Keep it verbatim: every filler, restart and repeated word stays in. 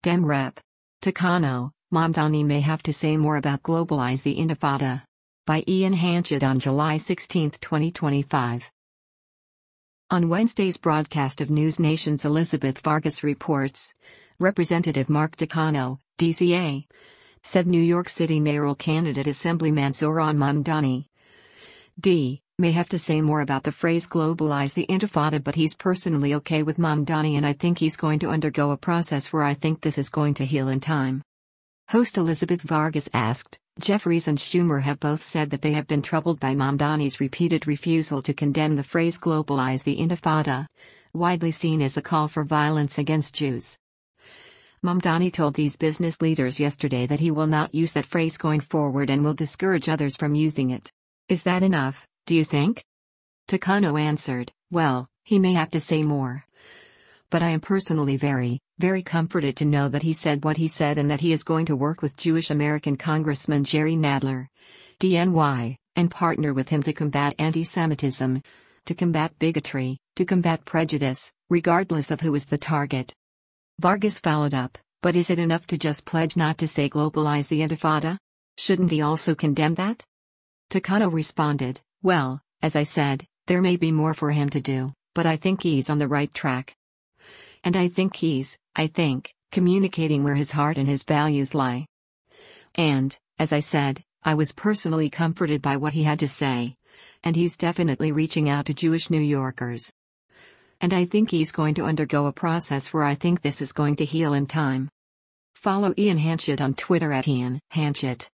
Dem Rep. Takano, Mamdani may have to say more about Globalize the Intifada. By Ian Hanchett on July sixteenth, twenty twenty-five. On Wednesday's broadcast of News Nation's Elizabeth Vargas reports, Representative Mark Takano, D C A, said New York City mayoral candidate Assemblyman Zohran Mamdani, D, may have to say more about the phrase globalize the intifada, but he's personally okay with Mamdani, and I think he's going to undergo a process where I think this is going to heal in time. Host Elizabeth Vargas asked, Jeffries and Schumer have both said that they have been troubled by Mamdani's repeated refusal to condemn the phrase globalize the intifada, widely seen as a call for violence against Jews. Mamdani told these business leaders yesterday that he will not use that phrase going forward and will discourage others from using it. Is that enough, do you think? Takano answered, well, he may have to say more. But I am personally very, very comforted to know that he said what he said and that he is going to work with Jewish American Congressman Jerry Nadler, D N Y, and partner with him to combat anti-Semitism, to combat bigotry, to combat prejudice, regardless of who is the target. Vargas followed up, but is it enough to just pledge not to say globalize the intifada? Shouldn't he also condemn that? Takano responded, well, as I said, there may be more for him to do, but I think he's on the right track. And I think he's, I think, communicating where his heart and his values lie. And, as I said, I was personally comforted by what he had to say. And he's definitely reaching out to Jewish New Yorkers. And I think he's going to undergo a process where I think this is going to heal in time. Follow Ian Hanchett on Twitter at Ian Hanchett.